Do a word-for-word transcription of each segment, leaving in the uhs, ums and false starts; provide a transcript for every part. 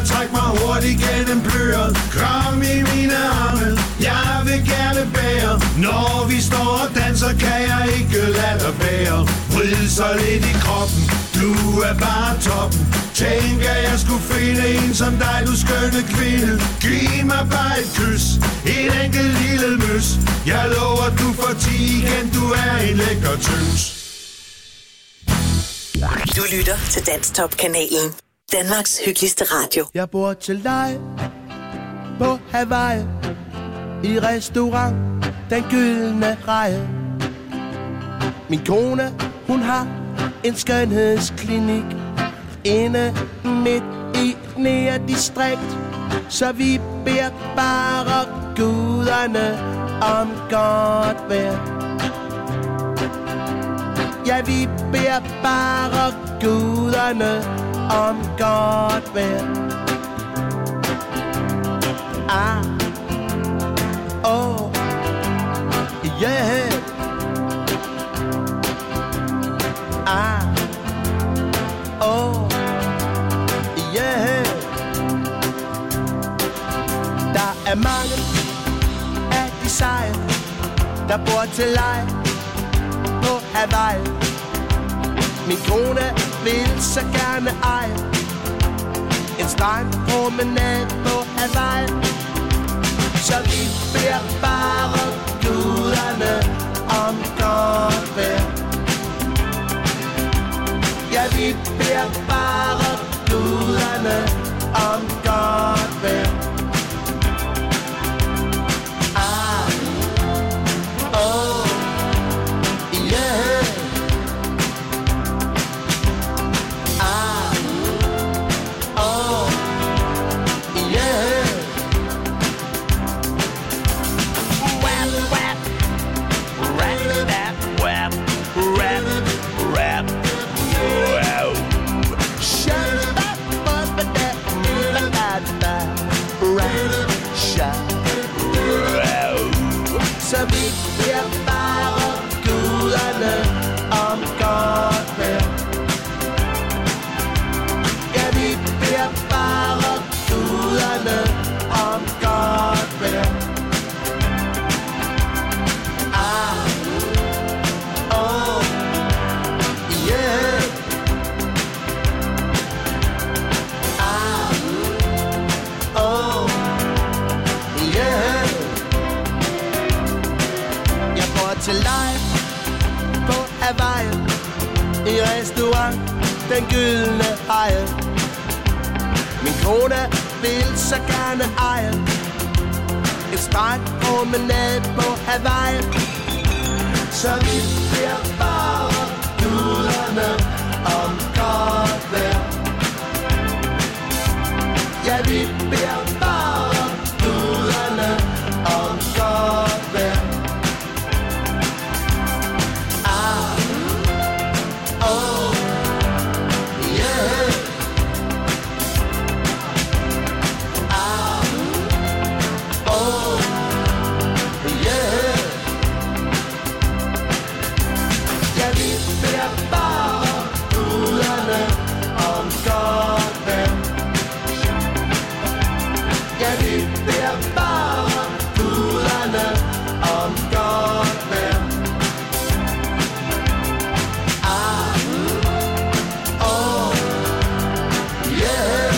og træk mig hurtigt gennem pløret. Kom i mine arme, jeg vil gerne bære. Når vi står og danser, kan jeg ikke lade dig bære. Vrid så lidt i kroppen, du er bare toppen. Tænk at jeg skulle finde en som dig, du skønne kvinde. Giv mig bare et kys, et enkelt lille møs. Jeg lover du får ti igen, du er en lækker tøs. Du lytter til Danstop-kanalen. Danmarks hyggeligste radio. Jeg bor til dig på Hawaii, i restaurant Den Gyldne Reje. Min kone, hun har en skønhedsklinik inde midt i Nea distrikt. Så vi beder bare guderne om godt vejr. Ja, vi beder bare guderne om godt vejr. Ah, oh, yeah. Ah, oh, yeah. Der er mange af de seje, der bor til leje på Hawaii. Min kone vil så gerne eje en strandpromenade på Hawaii. Så vi beder bare guderne om godt vejr. Ja, vi beder bare guderne om godt vejr. Ah, oh, yeah. Ah, oh, yeah. Wap, wap, rap, rap, wap, rap, rap, wow. Shut up, but that, that, that, rap, shut, wow. Så vi bliver bare guderne om godt vejr. Ja, vi bliver bare guderne om godt vejr. Ah, oh, yeah. Ah, oh, yeah. Jeg bor til leje på Hawaii, i restaurant Den Gyldne Reje. Min kone vil så gerne eje en strandpromenade på Hawaii. Så vi bliver bare guderne om godt vejr. Ja, vi bliver bare guderne om godt vejr. Ah, oh, yeah. Ah, oh, yeah. Ja, vi beder bare guderne om godt vejr. Ja, vi beder bare guderne om godt vejr. Ah, oh, yeah.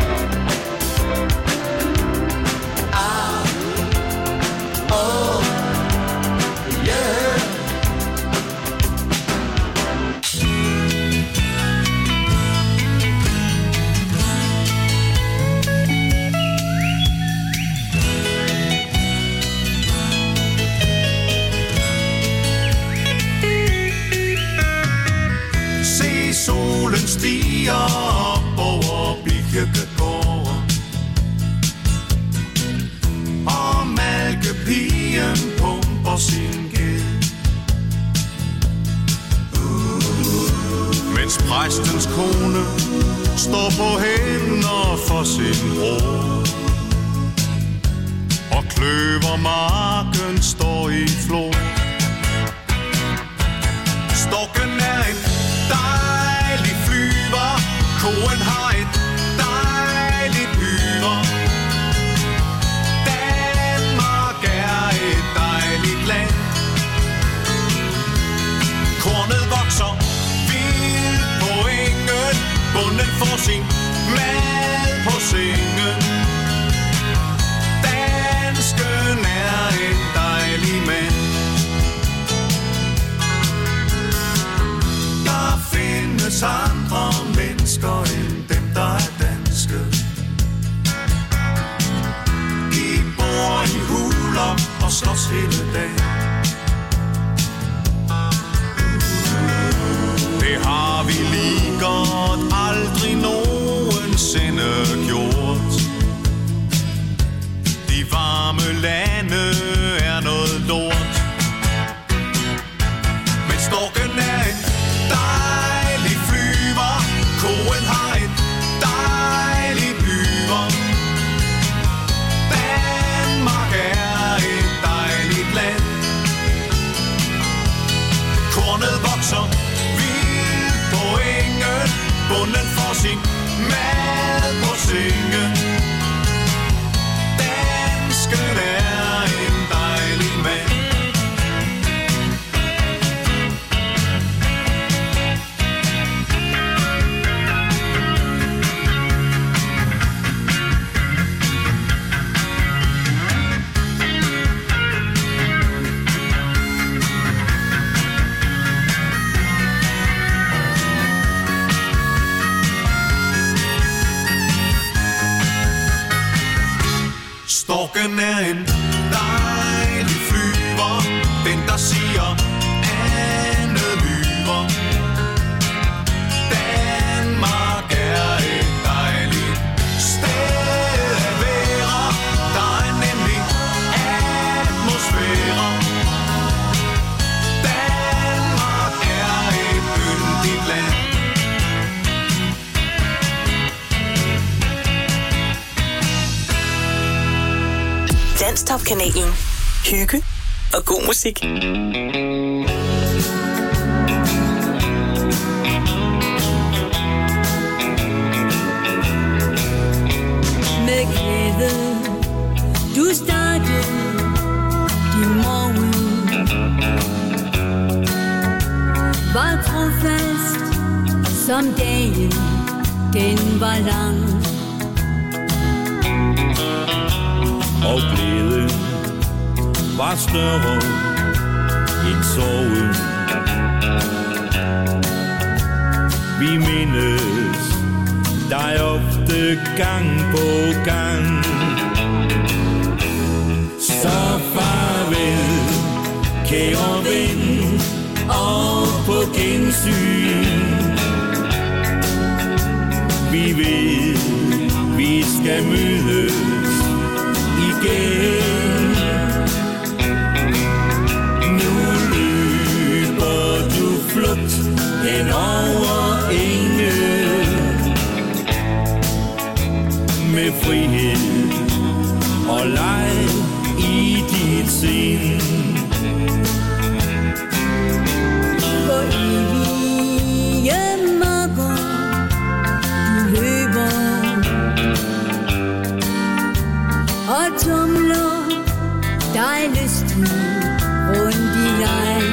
Ah, oh, yeah. Se solen stiger op over Birkegård, og malkepigen pumper sin gæld. Uh, mens præstens kone står på hænder for sin bror, og kløvermarken står i flor. Storken er en dejlig flyver, koen har et dejligt slås hele dagen. Det har vi lige godt aldrig nogensinde gjort. De varme lande er noget lort. Men storken er en dejlig flyver. Koen har et dejligt yver. Danmark er et dejligt land. Kornet vokser vildt på engen. Bunden får sin mad på sengen. Dansken er en dejlig mand. Storken er en dejlig flyver. Den der siger andet lyver. Danmark er et dejligt sted at være. Der er nemlig atmosfære. Danmark er et yndigt land. Danstop-kanalen. Hygge og god musik. Med glæde, du startede din morgen. Var trofast, som dagen, den var lang. Og glæden var større end sorgen. Vi mindes dig ofte gang på gang. Så farvel, kære ven, og på gensyn. Vi ved, vi skal mødes igen. Nu løber du flugt hen over enge med frihed og leg i dit sind. På evige marker du løber og tumler dig lysten rundt i leg.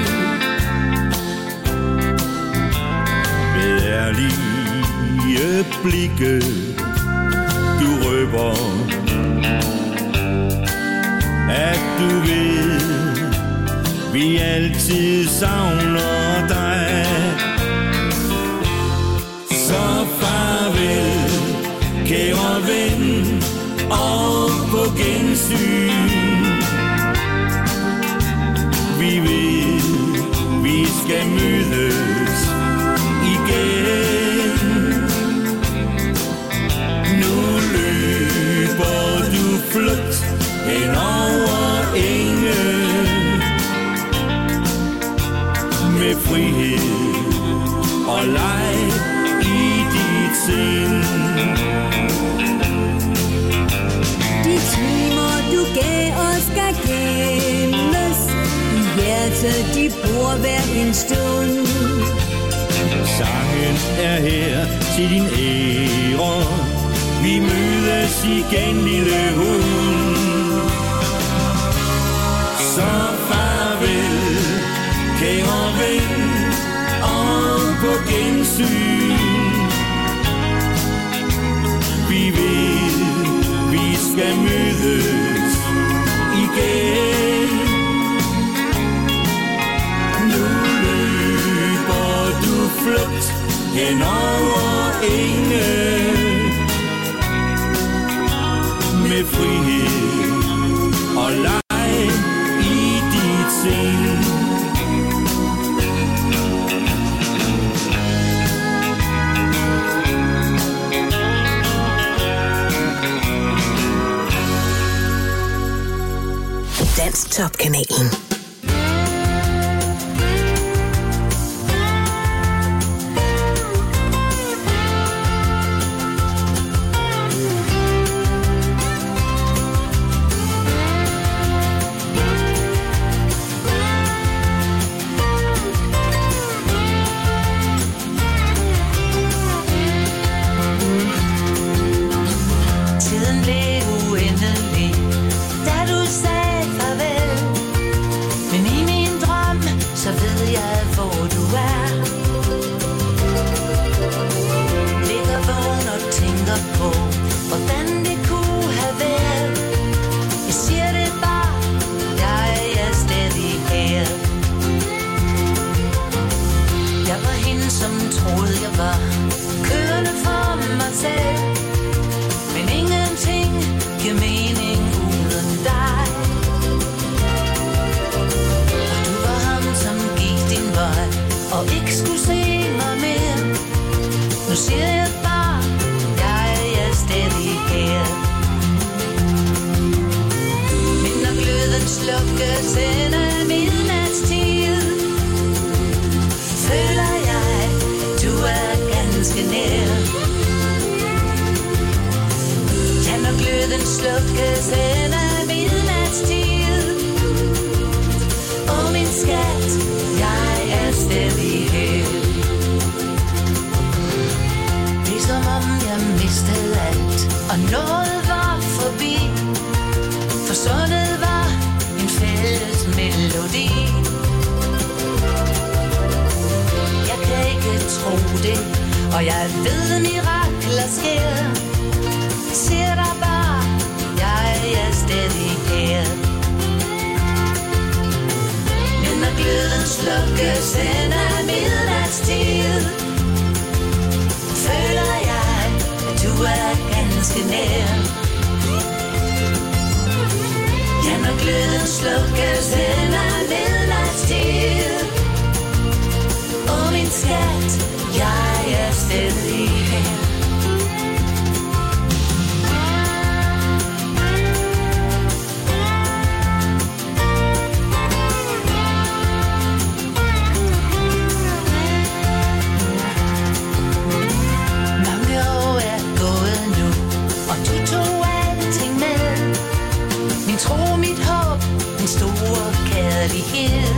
Med ærlige blikke du røber, at du ved, vi altid savner dig. Så farvel, kære ven, og på gensyn. Vi ved, vi skal mødes igen. Nu løber du flugt hen over enge med frihed og leg i dit sind. De timer du gav os skal gemmes i hjertet, de bor hver en stund. Sangen er her til din ære. Vi mødes igen, lille hund. Så farvel, kære ven, og på gensyn. Vi ved, vi skal mødes igen. Nu løber du flugt hen over enge med frihed og leg Danstop-kanalen. Tiden blev uendelig, da du sagde farvel. Men i min drøm, så ved jeg, hvor du er. Ligger vågen og tænker på, hvordan det kunne have været. Jeg siger det bare, jeg er stadig her. Jeg var hende, som troede jeg var kørende for mig selv. Men ingenting giver mening uden dig. Og du var ham, som gik din vej og ikke skulle se mig mere. Nu siger jeg bare, jeg er stadig her. Men når gløden slukkes hen ad midnatstid, føler jeg, at du er ganske nær. Ja, når gløden slukkes hen ad midnatstid, åh min skat, jeg er stadig her. Det er som om jeg mistede alt, og noget var forbi. Forsvundet var en fælles melodi. Jeg kan ikke tro det, og jeg ved mirakler sker. Siger dig bare, jeg er stadig her. Men når gløden slukkes hen ad midnatstid, føler jeg, at du er ganske nær. Ja, når gløden slukkes hen ad midnatstid, åh min skat, jeg er stadig her. Tro, mit håb, min store kærlighed.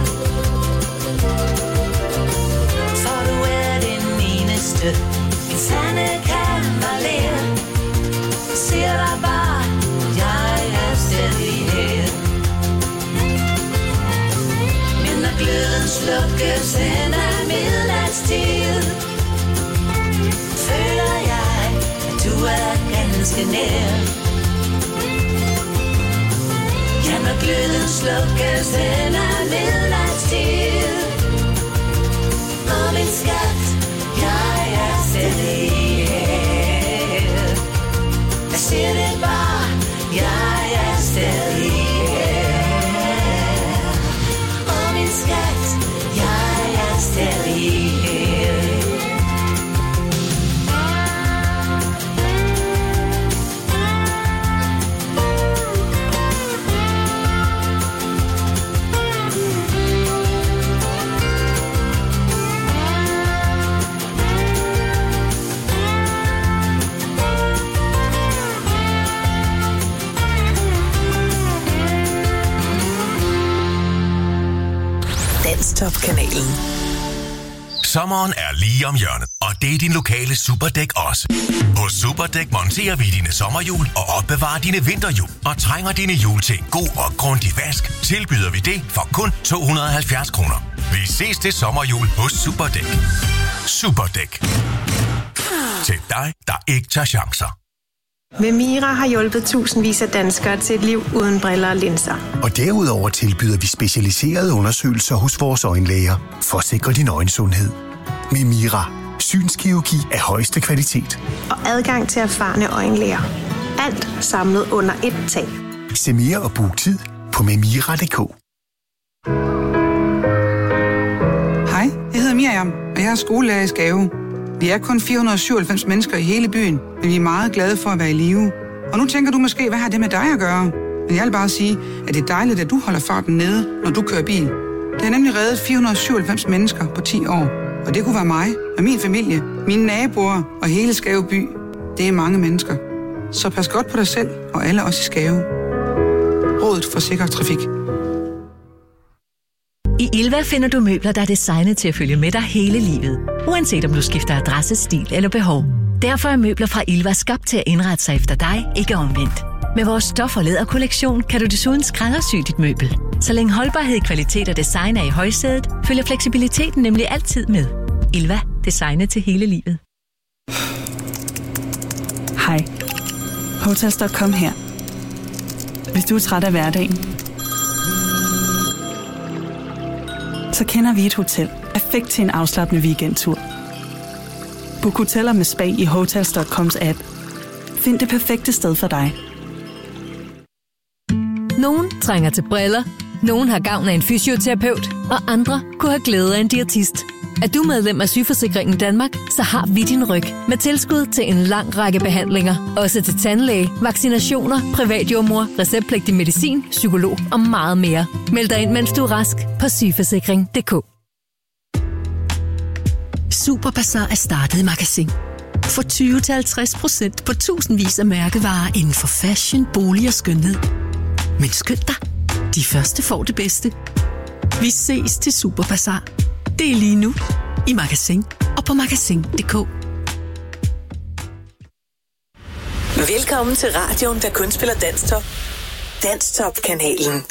For du er den eneste, min sande kavaler. Siger dig bare, jeg er stadig her. Men når gløden slukkes hen ad midnatstid, føler jeg, at du er ganske nær. Ja, når gløden slukkes hen ad midnatstid, åh min skat, jeg er stadig her. Jeg siger det bare, jeg er stadig her. Åh min skat, jeg er stadig her. Danstop-kanalen. Sommeren er lige om hjørnet, og det er din lokale Superdæk også. Hos Superdæk monterer vi dine sommerhjul og opbevarer dine vinterhjul. Og trænger dine hjul til en god og grundig vask, tilbyder vi det for kun to hundrede og halvfjerds kroner. Vi ses til sommerhjul hos Superdæk. Superdæk. Til dig, der ikke tager chancer. Memira har hjulpet tusindvis af danskere til et liv uden briller og linser. Og derudover tilbyder vi specialiserede undersøgelser hos vores øjenlæger for at sikre din øjensundhed. Memira. Synskirurgi af højeste kvalitet. Og adgang til erfarne øjenlæger. Alt samlet under et tag. Se mere og book tid på memira punktum d k. Hej, jeg hedder Miriam, og jeg er skolelærer i Skave. Vi er kun fire hundrede og syvoghalvfems mennesker i hele byen, men vi er meget glade for at være i live. Og nu tænker du måske, hvad har det med dig at gøre? Men jeg vil bare sige, at det er dejligt, at du holder farten nede, når du kører bil. Det har nemlig reddet fire hundrede og syvoghalvfems mennesker på ti år. Og det kunne være mig og min familie, mine naboer og hele Skave by. Det er mange mennesker. Så pas godt på dig selv og alle os i Skave. Rådet for sikker trafik. I Ilva finder du møbler, der er designet til at følge med dig hele livet. Uanset om du skifter adresse, stil eller behov. Derfor er møbler fra Ilva skabt til at indrette sig efter dig, ikke omvendt. Med vores stof- og læderkollektion kan du desuden skræddersy dit møbel. Så længe holdbarhed, kvalitet og design er i højsædet, følger fleksibiliteten nemlig altid med. Ilva. Designet til hele livet. Hej. Hotels punktum com her. Hvis du er træt af hverdagen, så kender vi et hotel perfekt til en afslappende weekendtur. Book hoteller med spa i Hotels punktum coms app. Find det perfekte sted for dig. Nogen trænger til briller, nogen har gavn af en fysioterapeut, og andre kunne have glæde af en diætist. Er du medlem af Sygeforsikringen Danmark, så har vi din ryg med tilskud til en lang række behandlinger. Også til tandlæge, vaccinationer, privatjordmor, receptpligtig medicin, psykolog og meget mere. Meld dig ind, mens du er rask på sygeforsikring punktum d k. Superbazar er startet i Magasin. For tyve til halvtreds procent på tusindvis af mærkevarer inden for fashion, bolig og skønhed. Men skynd dig, de første får det bedste. Vi ses til Superbazar. Det er lige nu i Magasin og på magasin punktum d k. Velkommen til radioen, der kun spiller Danstop. Danstop-kanalen.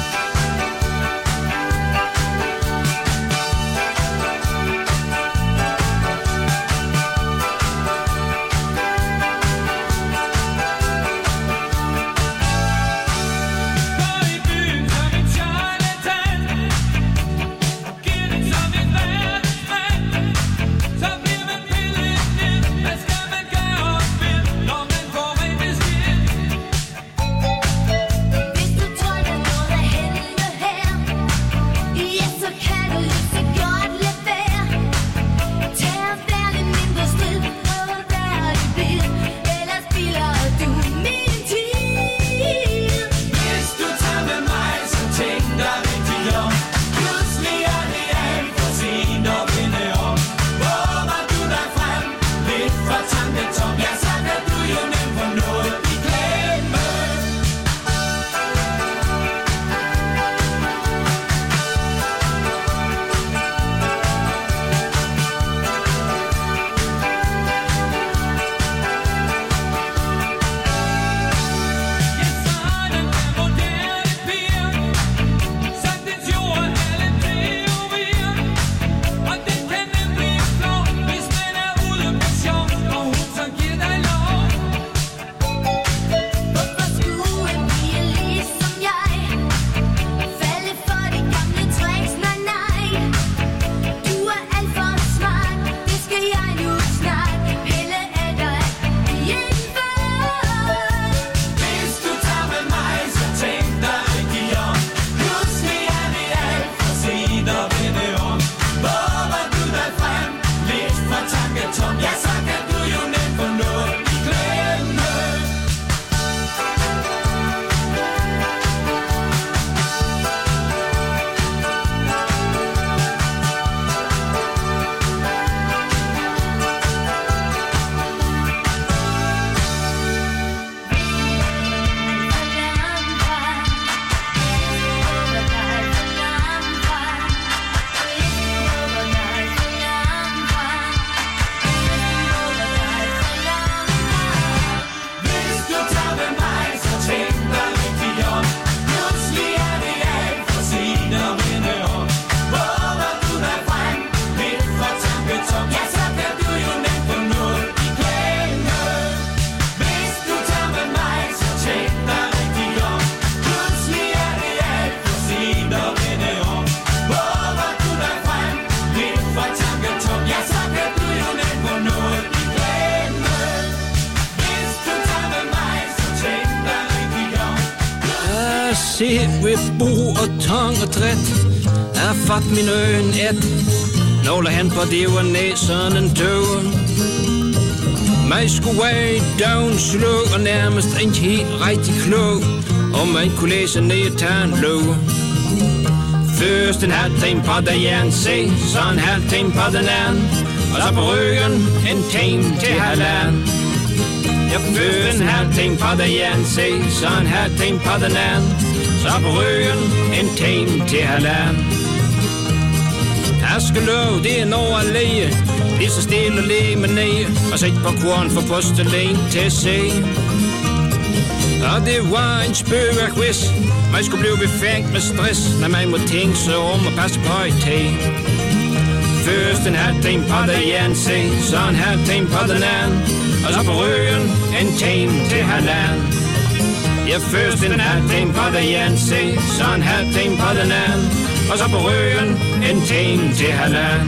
Se ved bo og tang og dræt er fat min øen et. Nogle han på det var næsen en døen. Mig skulle way down slå og nærmest ikke helt rigtig klog. om man kunne læse ned til en lov. Først en halv time på dagen, se, så en halv time på den anden, og så på ryggen en time til halvanden. Jeg først en halv time på dagen, se, så en halv time på den anden, så på ryggen en time til halvanden. Jeg skal love, det er noget at læge, lige så stille og læge med ned, og sæt på korn for postelen til at se. Og det var en spøgerquiz, man skulle blive befængt med stress, når man må tænke sig om og passe på et tag. Først en halv time på dagen, se, så en halv time på den anden, og så på ryggen en time til halvanden. Ja, først en halv time på dagen, se, så en halv time på den anden, og så på ryggen en time til halvanden.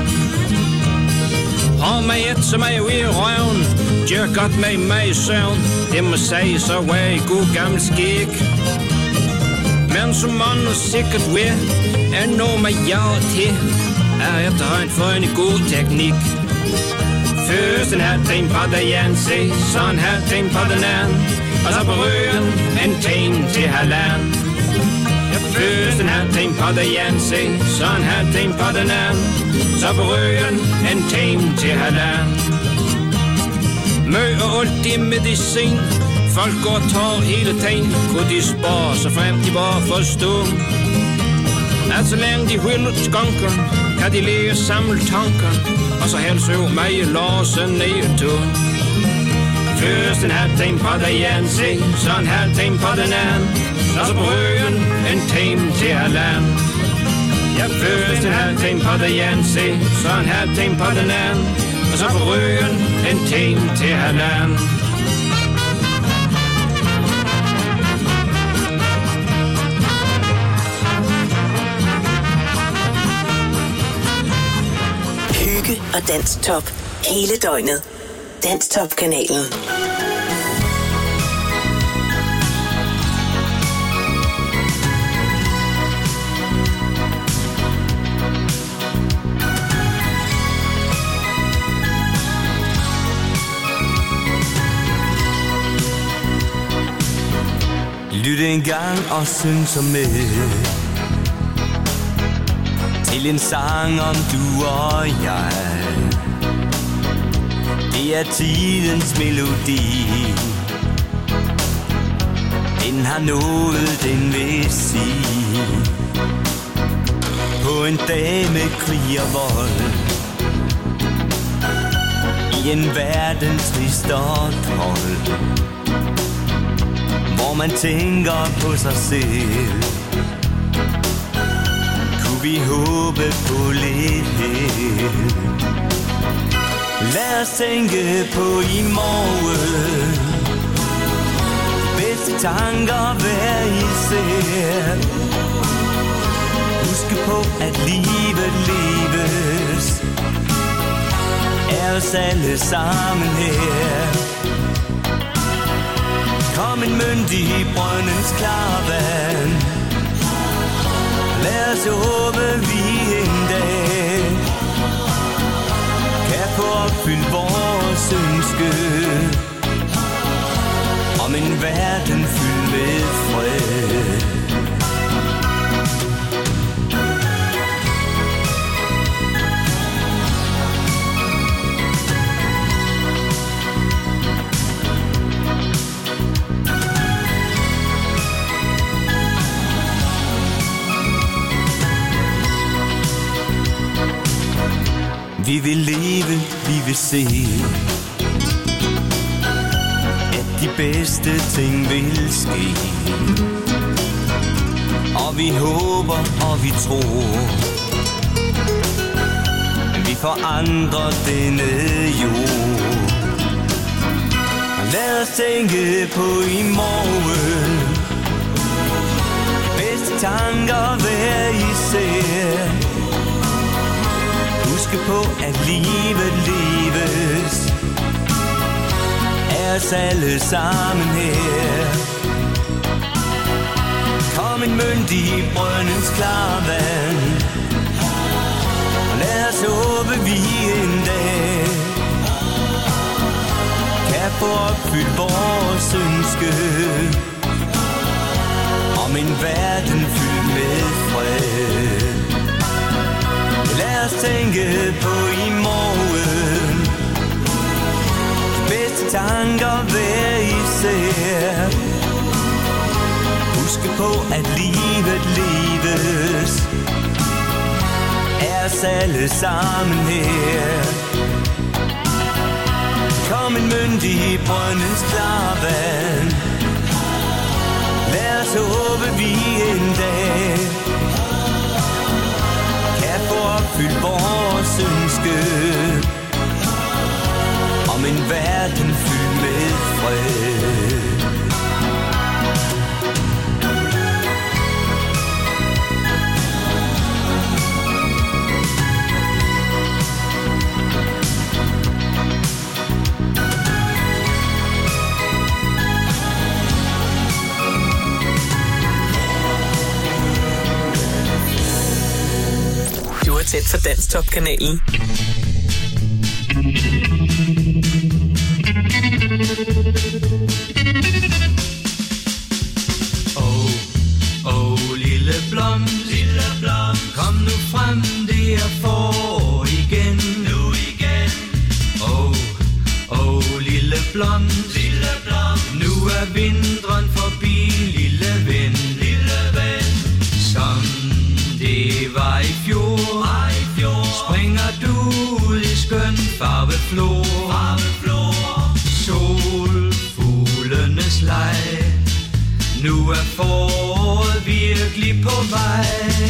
Og med et, som er ude i røven, gør godt med mig i søvn, det må sige, så var jeg god gammel skik. Men som man nu sikkert ved, er noget med jer til, er efterhånden for en god teknik. Først en halv time på dagen, se, så en halv time på den anden, og så på ryggen en time til halvanden. Først en halv time på dagen, se, så en halv time på den anden, så på ryggen en time til halvanden. Mø og alt medicin, folk går tår hele tiden, kunne de spare så frem de bare forstå. At så længe de hylder skonker, kan de læge og samle tanker, og så helst øve mig i låsen ned til. Først en halv time på dagen, se, så en halv time på den anden, og så på ryggen en time til halvanden. Ja, først en halv time på dagen, se, så en halv time på den anden, og så på ryggen en time til halvanden. Hygge og Danstop hele døgnet. Danstop-kanalen. Lyt en gang og syng så med til en sang om du og jeg. Det er tidens melodi, den har nået den vil sige. På en dag med krig og vold, i en verden trist og kold, hvor man tænker på sig selv, kunne vi håbe på lidt held. Lad os tænke på i morgen, bedste tanker hver især. Husk på at livet leves, er os alle sammen her. Kom en myndig i brøndens klare vand, lad os håbe vi en dag kan få opfyldt vores ønske om en verden fyldt med fred. Vi vil leve, vi vil se, at de bedste ting vil ske. Og vi håber, og vi tror, vi forandrer denne jord. Lad os tænke på i morgen, bedste tanker hver især. Husk på at livet leves, er os alle sammen her. Kom en myndig i brøndens klare vand, lad os håbe vi en dag kan få opfyldt vores ønske om en verden fyldt med fred. Lad os tænke på i morgen, de bedste tanker hver især. Husk på at livet leves er os alle sammen her. Kom en myndig brøndens klarvand, lad os håbe vi en dag kan få opfyldt vores ønske om en verden fyldt med fred. Tæt for Danstop-kanalen. Åh, åh, lille blom, lille blom, kom nu frem, det er forår igen, nu igen. Åh, åh, lille blom, lille blom, nu er vinteren forbi, lille ven, lille ven. Som det var i fjor, springer du ud i skøn farveflor, farveflor. Solfuglenes leg, nu er foråret virkelig på vej.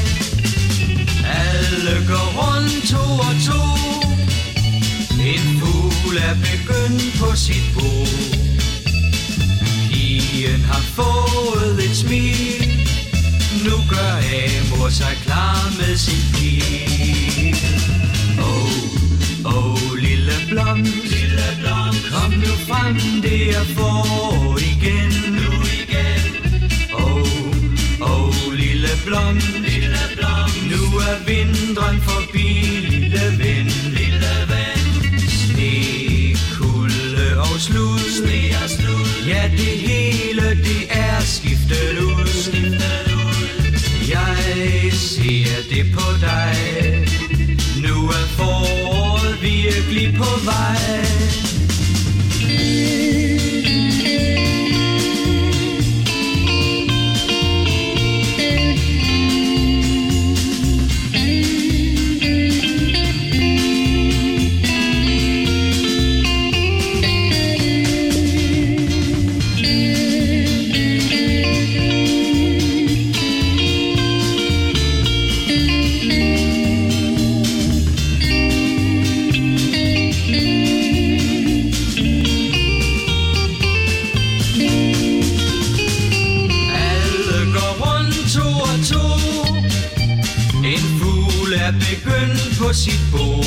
Alle går rundt to og to, en fugl er begyndt på sit bo. Pigen har fået et smil, nu gør Amor sig klar med sin pil. Åh, åh, lille blom, lille blom, kom nu frem, det er forår igen, nu igen. Åh, åh, lille blom, lille blom, nu er vinteren forbi, lille ven, lille ven. Sne, kulde og slud, sne og slud, ja det hele det er skiftet ud, skiftet ud. Jeg ser det på dig, nu er foråret virkelig på vej. På sit bo.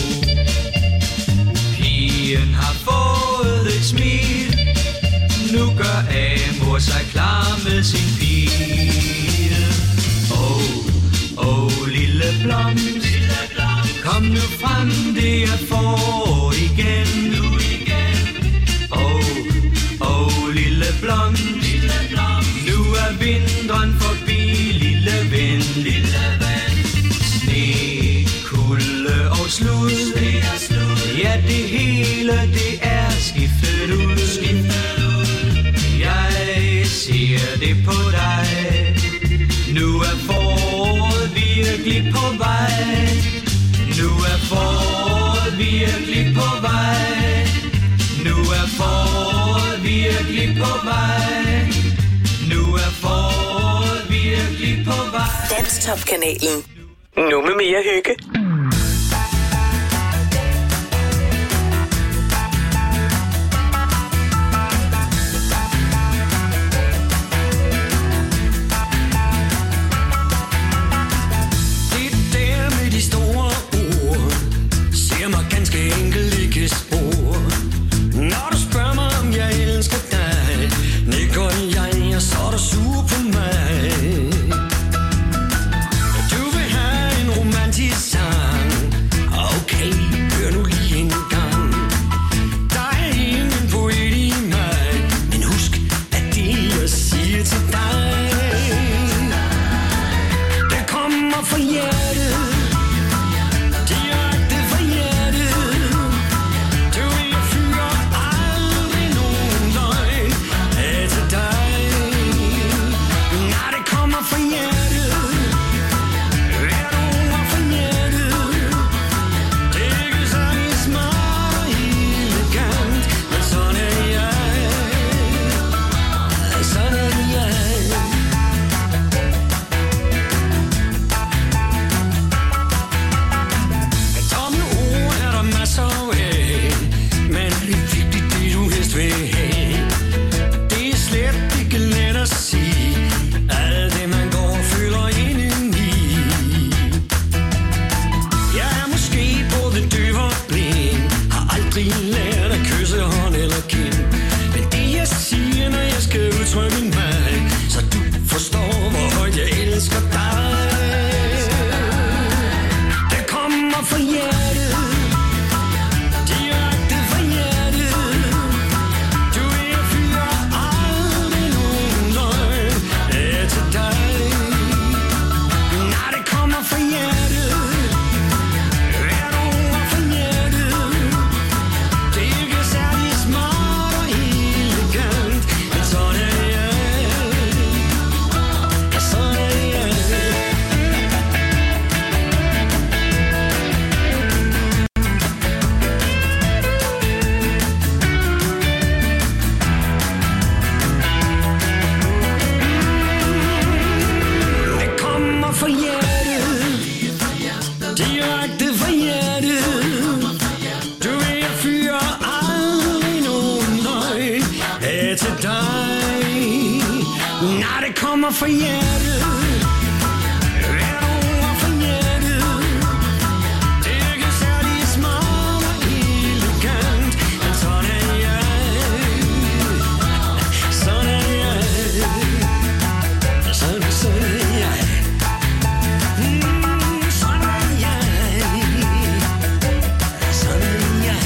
Pigen har fået et smil, nu gør Amor sig klar med sin pil. Åh, åh, lille blom, lille blom, kom nu frem, det er forår igen, nu igen. Åh, åh, lille blom, lille blom, nu er vinteren forbi, lille ven, lille ven. Sne, kulde og slud, ja det hele det er skiftet ud, skiftet ud. Jeg ser det på dig, nu er foråret virkelig på vej. Nu er foråret virkelig på vej. Nu er foråret virkelig på vej. Nu er foråret virkelig på vej. Danstop-kanalen. Nu med mere hygge. Du vil have en romantisk sang. kommer fra hjertet. Hvert ord fra hjertet. Det er ikke særlig smart og elegant, men sådan er jeg. Sådan er jeg. Tomme ord er der masser af, men det er vigtigt det du helst vil have. Det er slet ikke let at sige, alt det man går og føler indeni. Jeg er måske både døv og blind, har aldrig lært at kysse hånd eller kind. Men det jeg siger, når jeg skal udtrykke mig, så du forstår, hvor højt jeg elsker dig. Det kommer fra hjertet, direkte fra hjertet. Du er fyr og aldrig nogen løgn er til dig. Nej, det kommer fra hjertet. Hvert ord fra hjertet. Det er ikke særlig smart og elegant, men sådan er jeg. Ja, sådan er jeg. Det kommer fra hjertet, direkte fra hjertet. Du er fyr og aldrig nogen løgn er til dig. Nej, det kommer fra hjertet. Hvert ord fra hjertet. Det er ikke særlig smart og elegant, men sådan er jeg. Sådan er jeg. Sådan, sådan er jeg. Mm, sådan er jeg. Sådan er jeg.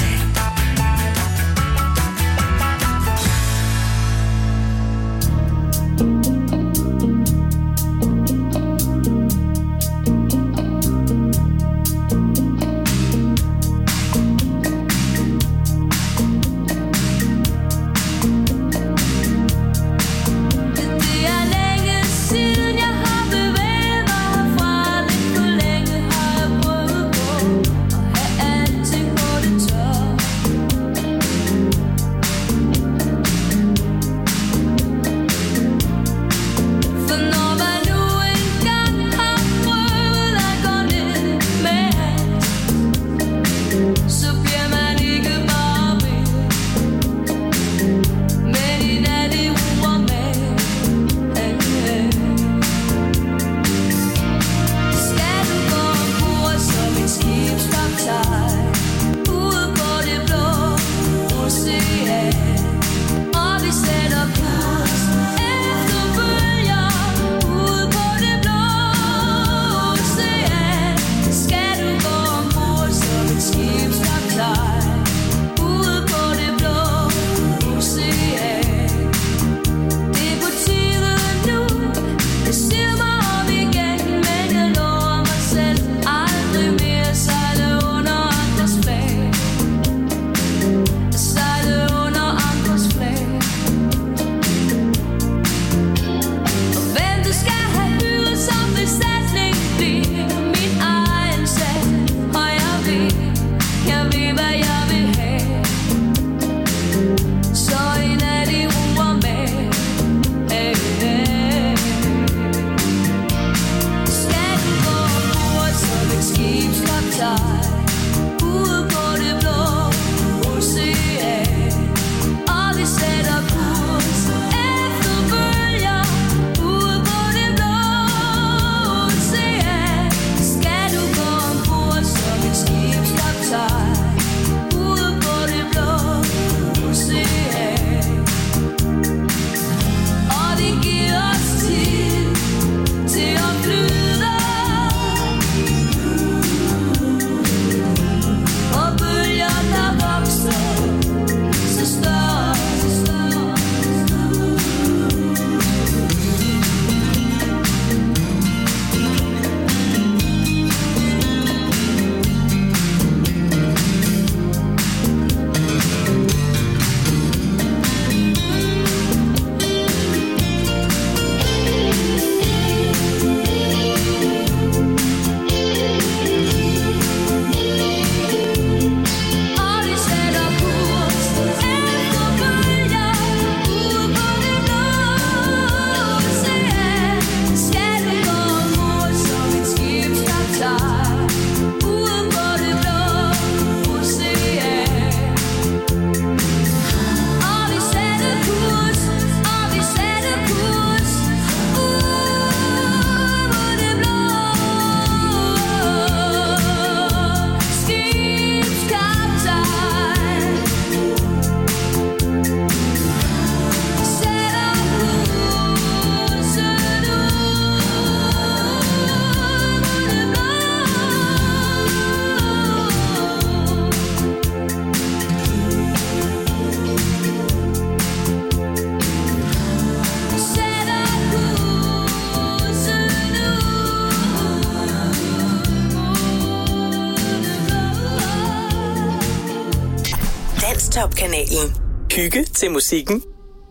Danstop-kanalen. Hygge til musikken.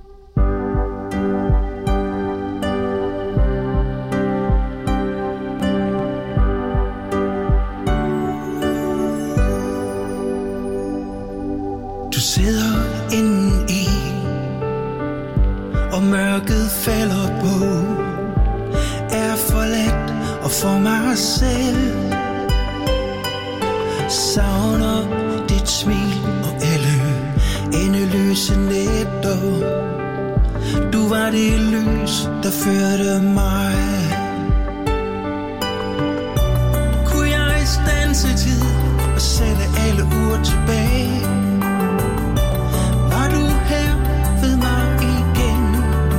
Du sidder inde i, og mørket falder på. Er forladt og for mig selv. Savner dit smil og alle endeløse nætter. Du var det lys, der førte mig. Kunne jeg standse tid og sætte alle ure tilbage? Var du her ved mig igen?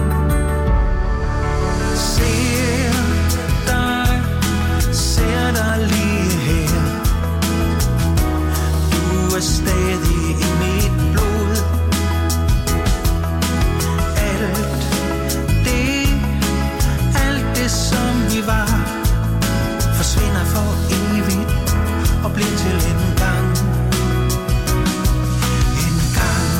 Ser dig, ser dig lige her. Du er stadig i mit blod. Alt det, alt det som vi var, forsvinder for evigt og bliver til en gang. En gang.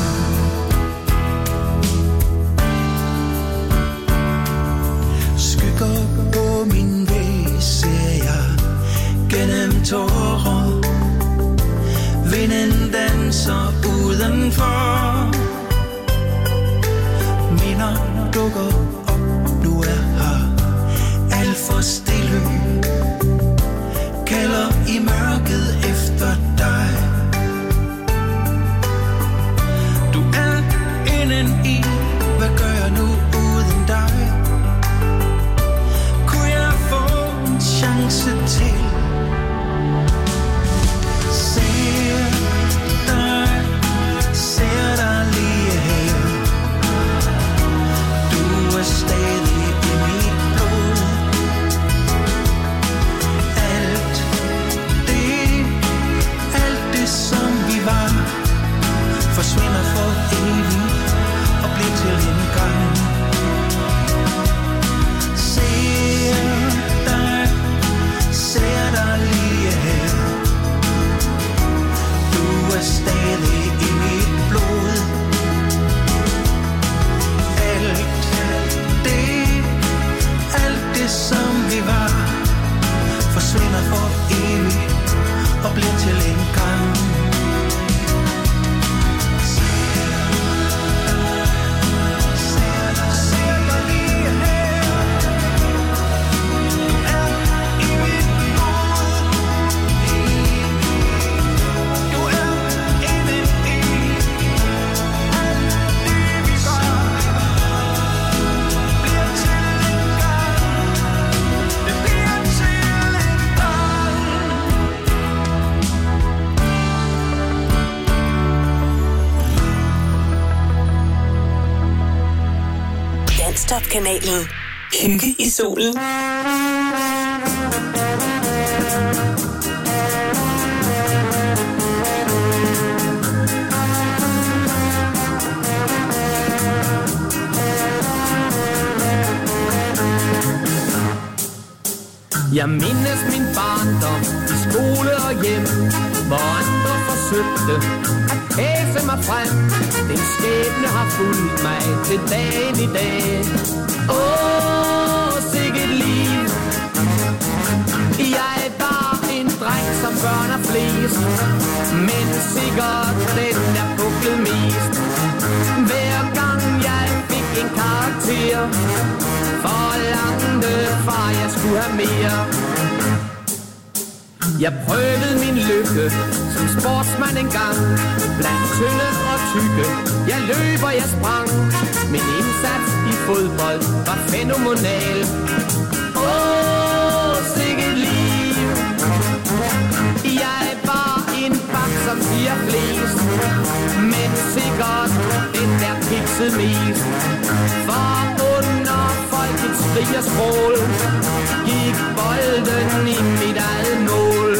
Skygger på min væg ser jeg gennem tårer. Vinden danser udenfor. Minder dukker op, du er her. Alt for stille. Kalder i mørket efter dig. Du er inden i. Hvad gør jeg nu uden dig? Kunne jeg få en chance til? Ser dig, ser dig lige her. Du er stadig i mit blod. Alt det, alt det som vi var, forsvinder for evigt og bliver til en gang. Ser dig, ser dig lige her. Du er stadig i mit blod. Alt det, alt det som vi var, forsvinder for evigt og bliver til en gang. Danstop-kanalen. Hygge i solen. Jeg mindes min barndom i skole og hjem, hvor andre forsøgte at pæse mig frem. Den skæbne har fulgt mig til dagen i dag. Åh, sikkert liv. Jeg var en dreng som børn er flest, men sikkert den er puklet mest. Hver gang jeg fik en karakter, forlangte far jeg skulle have mere. Jeg prøvede min lykke som sportsmand engang, blandt tynde og tykke. Jeg løb og jeg sprang. Min indsats i fodbold var fænomenal. Åh, sikkert liv. Jeg var en bak som siger flest, men sikkert den der kiksede mest. For under folkets skrig og skrål gik bolden i mit eget mål.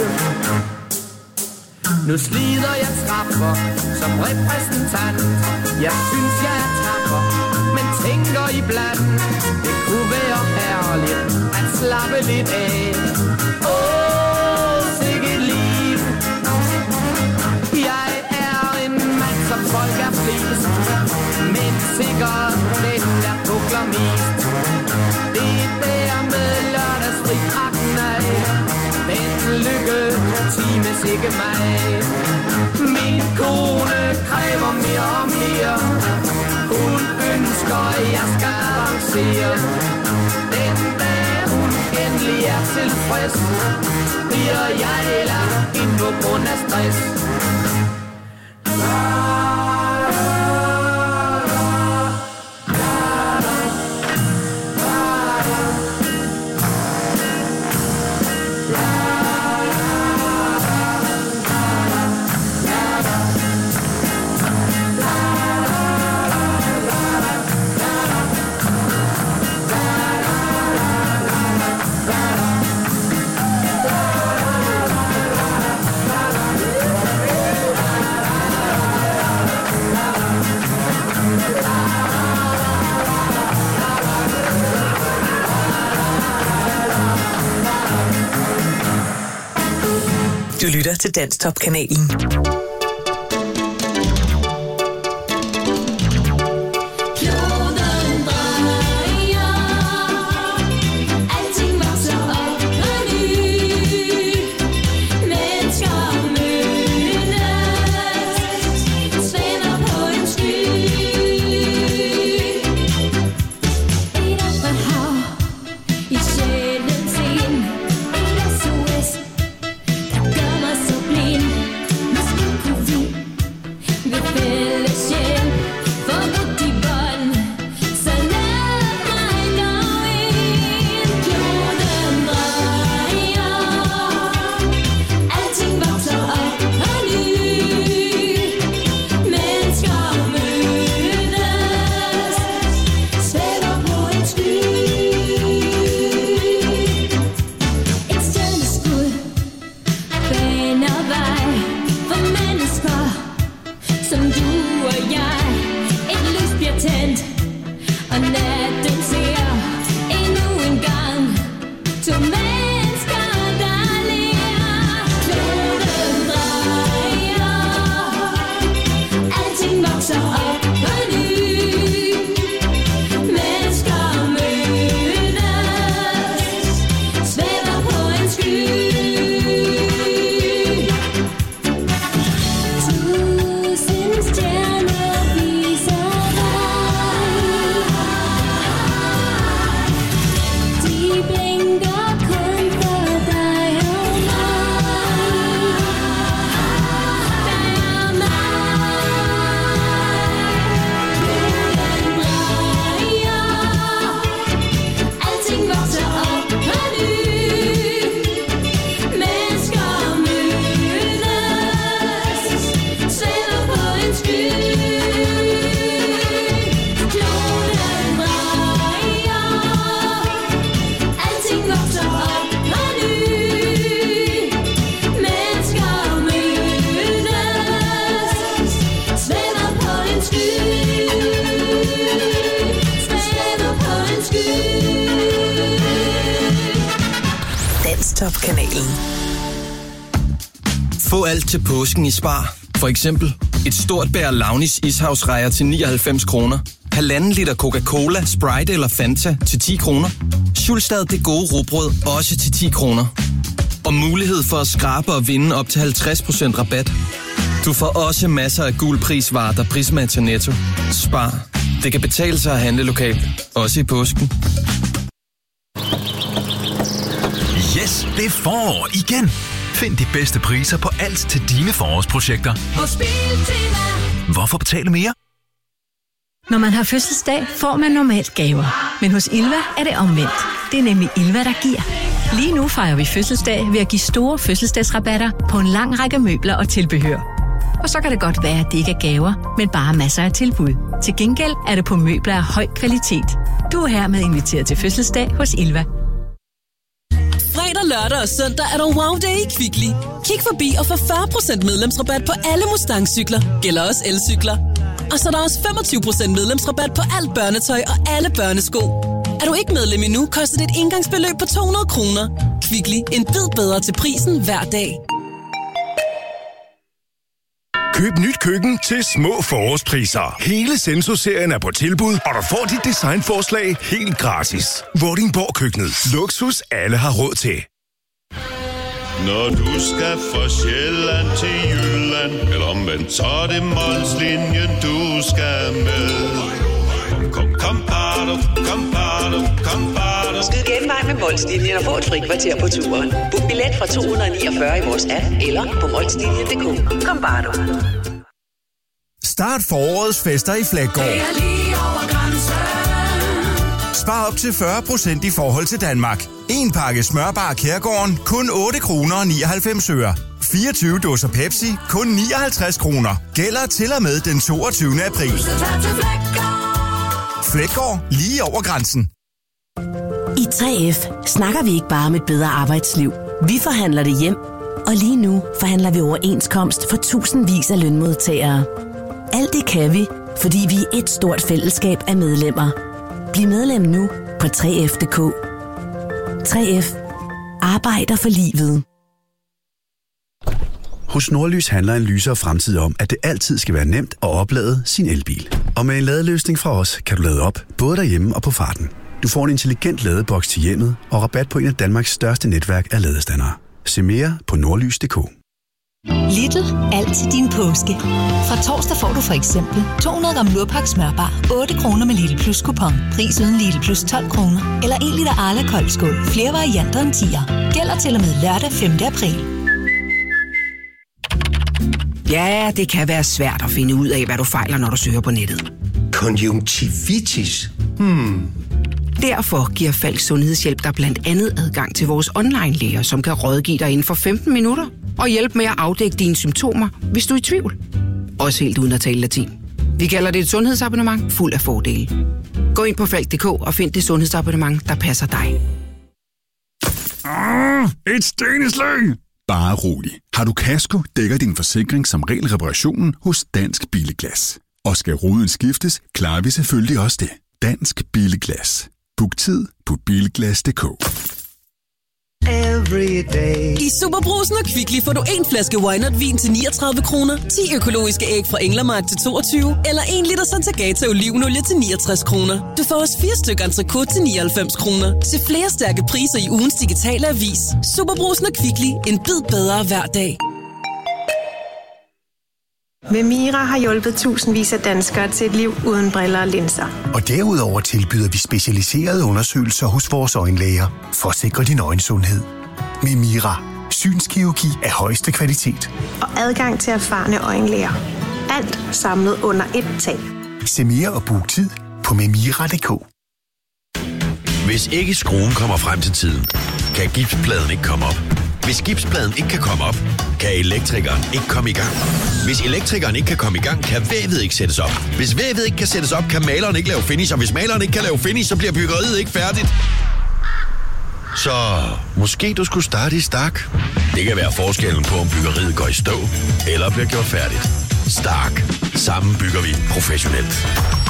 Nu slider jeg trapper som repræsentant. Jeg synes jeg er tapper, men tænker iblandt, det kunne være herligt at slappe lidt af. Åh, sikkert liv. Jeg er en mand som ikke mig. Min kone kræver mere og mere. Hun ønsker, at jeg skal avancere. Den dag hun endelig er tilfreds, bliver jeg lagt ind på grund af stress. Du lytter til Danstop-kanalen. Danstop-kanalen. Få alt til påsken i Spar. For eksempel et stort bær Launis ishavsrejer til nioghalvfems kroner. Halvanden liter Coca-Cola, Sprite eller Fanta til ti kroner. Schulstad det gode rugbrød også til ti kroner. Og mulighed for at skrabe og vinde op til halvtreds procent rabat. Du får også masser af gul prisvarer, der Prisma til Netto. Spar. Det kan betale sig at handle lokalt. Også i påsken. Yes, det er forår igen. Find de bedste priser på alt til dine forårsprojekter. Hos Biltema. Hvorfor betale mere? Når man har fødselsdag, får man normalt gaver. Men hos Ilva er det omvendt. Det er nemlig Ilva, der giver. Lige nu fejrer vi fødselsdag ved at give store fødselsdagsrabatter på en lang række møbler og tilbehør. Og så kan det godt være, at det ikke er gaver, men bare masser af tilbud. Til gengæld er det på møbler af høj kvalitet. Du er hermed inviteret til fødselsdag hos Ilva. Fredag, lørdag og søndag er der wow day i Kvickly. Kig forbi og få fyrre procent medlemsrabat på alle Mustang-cykler. Gælder også elcykler. Og så er der også femogtyve procent medlemsrabat på alt børnetøj og alle børnesko. Er du ikke medlem endnu, koster det et engangsbeløb på to hundrede kroner. Kvickly, en bid bedre til prisen hver dag. Køb nyt køkken til små forårspriser. Hele Senso-serien er på tilbud, og du får dit designforslag helt gratis. Vordingborg Køkkenet. Luksus alle har råd til. Når du skal fra Sjælland til Jylland, eller omvendt, så er det Molslinjen, du skal med. Kom, kom, kom, bado, kom, bado, kom, bado. Skyd genvej med Molslinjen og få et fri kvarter på turen. Book billet fra to hundrede niogfyrre i vores app, eller på molslinjen punktum d k. Kom, bado. Start forårets fester i Flækgaard. Spar op til fyrre procent i forhold til Danmark. En pakke smørbar Kærgården, kun otte kroner og nioghalvfems øre. fireogtyve dåser Pepsi, kun nioghalvtreds kroner. Gælder til og med den toogtyvende april. Flækgaard, lige over grænsen. I tre F snakker vi ikke bare om et bedre arbejdsliv. Vi forhandler det hjem. Og lige nu forhandler vi overenskomst for tusindvis af lønmodtagere. Alt det kan vi, fordi vi er et stort fællesskab af medlemmer. Bliv medlem nu på tre F punktum d k. tre F arbejder for livet. Hos Nordlys handler en lysere fremtid om, at det altid skal være nemt at oplade sin elbil. Og med en ladeløsning fra os, kan du lade op, både derhjemme og på farten. Du får en intelligent ladeboks til hjemmet og rabat på en af Danmarks største netværk af ladestandere. Se mere på nordlys punktum d k. Lidl, alt til din påske. Fra torsdag får du for eksempel to hundrede gram Lurpak smørbar, otte kroner med Lidl Plus kupon. Pris uden Lidl Plus tolv kroner. Eller en liter Arla koldskål. Flere varianter end tier. Gælder til og med lørdag femte april. Ja, det kan være svært at finde ud af, hvad du fejler, når du søger på nettet. Konjunktivitis? Hmm. Derfor giver Falks Sundhedshjælp dig blandt andet adgang til vores online-læger, som kan rådgive dig inden for femten minutter og hjælpe med at afdække dine symptomer, hvis du er i tvivl. Også helt uden at tale latin. Vi kalder det et sundhedsabonnement fuld af fordele. Gå ind på falk punktum d k og find det sundhedsabonnement, der passer dig. Ah, et steneslag! Bare rolig. Har du kasko, dækker din forsikring som regel reparationen hos Dansk Billeglas. Og skal ruden skiftes, klarer vi selvfølgelig også det. Dansk Billeglas. Book tid på bilglas punktum d k. I Superbrusen og Kvickly får du en flaske Wynot-vin til niogtredive kroner, ti økologiske æg fra Englermark til toogtyve, eller en liter Santagata olivenolie til niogtres kroner. Du får også fire stykker entrecôte til nioghalvfems kroner. Se flere stærke priser i ugens digitale avis. Superbrusen og Kvickly. En bid bedre hver dag. Memira har hjulpet tusindvis af danskere til et liv uden briller og linser. Og derudover tilbyder vi specialiserede undersøgelser hos vores øjenlæger for at sikre din øjensundhed. Memira. Synskirurgi af højeste kvalitet. Og adgang til erfarne øjenlæger. Alt samlet under ét tag. Se mere og book tid på memira punktum d k. Hvis ikke skruen kommer frem til tiden, kan gipspladen ikke komme op. Hvis gipspladen ikke kan komme op, kan elektrikeren ikke komme i gang. Hvis elektrikeren ikke kan komme i gang, kan vævet ikke sættes op. Hvis vævet ikke kan sættes op, kan maleren ikke lave finish. Og hvis maleren ikke kan lave finish, så bliver byggeriet ikke færdigt. Så måske du skulle starte i Stark. Det kan være forskellen på, om byggeriet går i stå eller bliver gjort færdigt. Stark. Sammen bygger vi professionelt.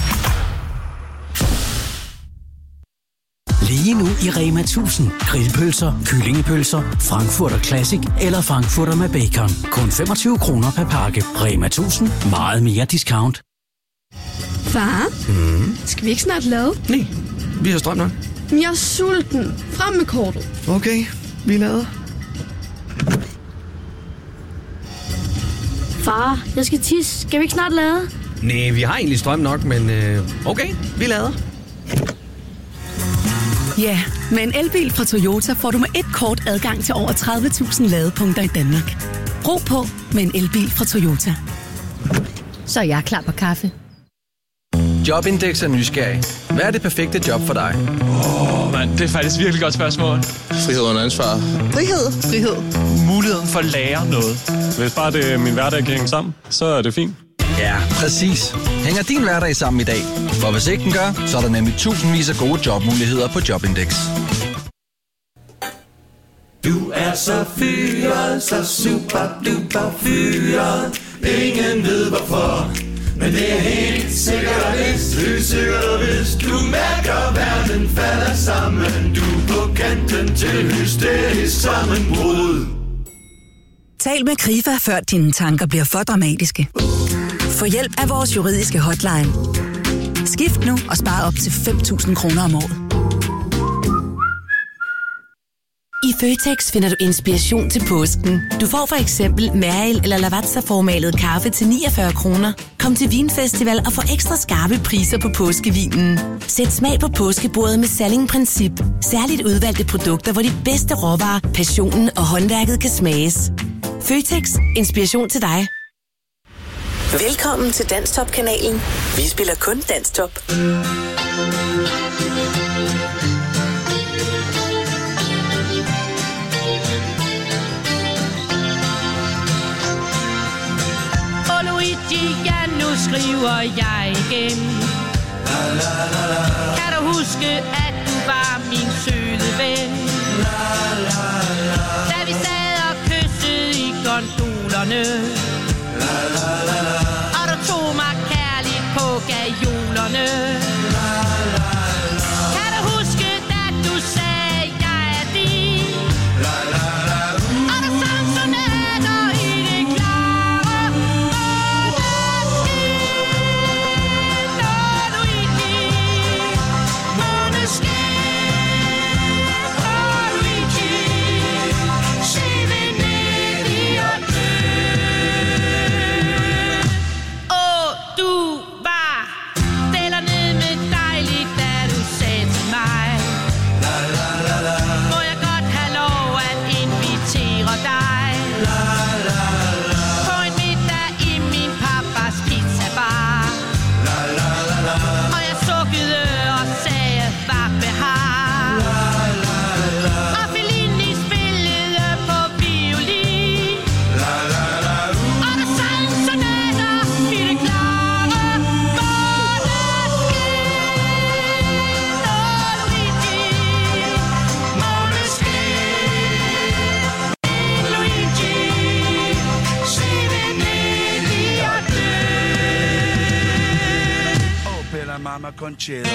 Lige nu i Rema tusind. Grillpølser, kyllingepølser, Frankfurter Classic eller Frankfurter med bacon. Kun femogtyve kroner per pakke. Rema tusind. Meget mere discount. Far, Mm. skal vi ikke snart lade? Nej, vi har strøm nok. Men jeg er sulten. Frem med kortet. Okay, vi lader. Far, jeg skal tisse. Skal vi ikke snart lade? Nej, vi har egentlig strøm nok, men øh, okay, vi lader. Ja, med en elbil fra Toyota får du med et kort adgang til over tredive tusind ladepunkter i Danmark. Ro på med en elbil fra Toyota. Så er jeg klar på kaffe. Jobindex er nysgerrig. Hvad er det perfekte job for dig? Åh, oh, mand, det er faktisk virkelig godt spørgsmål. Frihed under ansvar. Frihed, frihed. Muligheden for at lære noget. Hvis bare det min hverdag kan hænge sammen, så er det fint. Ja, præcis. Hænger din hverdag sammen i dag? For hvis ikke den gør, så er der nemlig tusindvis af gode jobmuligheder på Jobindex. Du er så fyret, så super duper fyret. Ingen ved hvorfor, men det er helt sikkert vist. Helt sikkert vist. Du mærker, verden falder sammen. Du er på kanten til hysterisk sammenbrud. Tal med Krifa, før dine tanker bliver for dramatiske. Få hjælp af vores juridiske hotline. Skift nu og spar op til fem tusind kroner om året. I Føtex finder du inspiration til påsken. Du får for eksempel Mariel eller Lavazza-formalet kaffe til niogfyrre kroner. Kom til Vinfestival og få ekstra skarpe priser på påskevinen. Sæt smag på påskebordet med Salling Princip. Særligt udvalgte produkter, hvor de bedste råvarer, passionen og håndværket kan smages. Føtex. Inspiration til dig. Velkommen til Danstop-kanalen. Vi spiller kun Danstop. Luigi, ja, nu skriver jeg igen. La, la, la, la. Kan du huske, at du var min søde ven? La, la, la. Da vi sad og kyssede i gondolerne. La, la, la, la. Og du tog mig kærligt på gajolerne. La, la, la. Kan du huske, da du sagde, jeg er din? La, la, la. Og du sang sonater i det klare. Mama Conchero.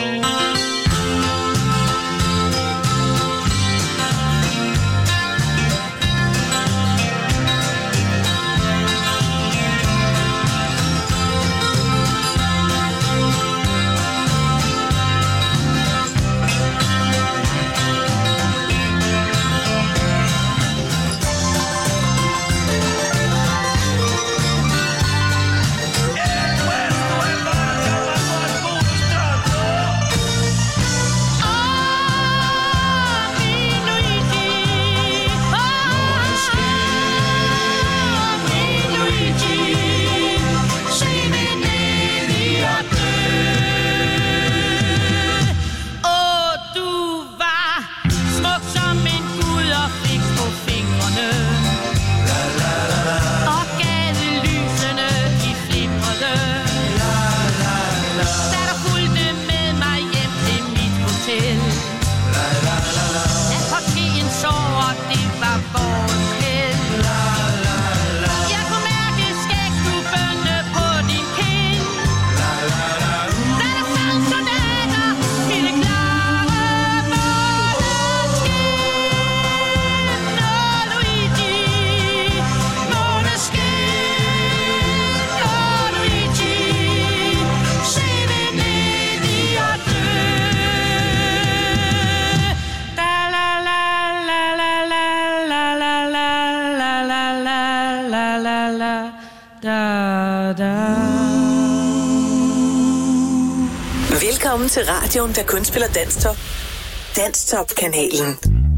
Velkommen til radioen, der kun spiller Danstop. Danstop-kanalen.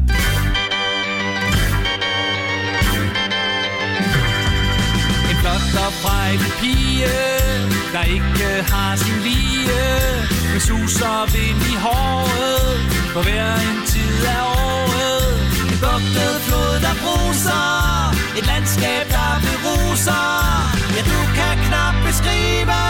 En flot og frejlig pige, der ikke har sin lige, med sus og vind i håret, for hver en tid af året. En bugtet flod, der bruser, et landskab, der beruser. Ja, du kan knap beskrive